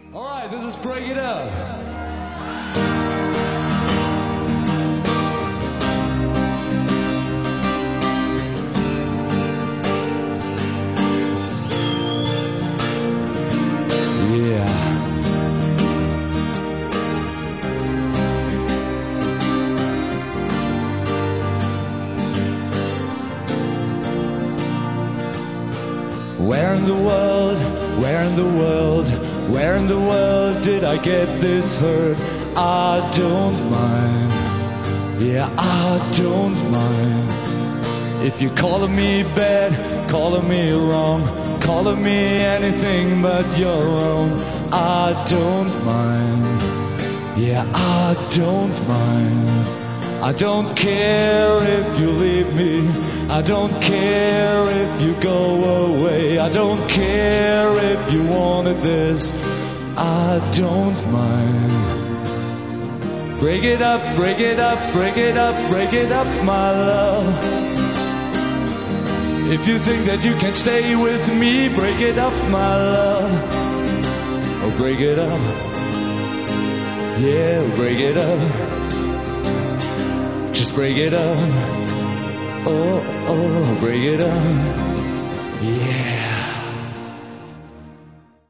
All right, this is Break It Up. Where in the world, where in the world, where in the world did I get this hurt? I don't mind, yeah, I don't mind. If you're calling me bad, calling me wrong, calling me anything but your own, I don't mind, yeah, I don't mind. I don't care if you leave me, I don't care if you go away, I don't care if you wanted this, I don't mind. Break it up, break it up, break it up, break it up, my love. If you think that you can stay with me, break it up, my love. Oh, break it up, yeah, break it up. Just break it up, oh, break it up, yeah.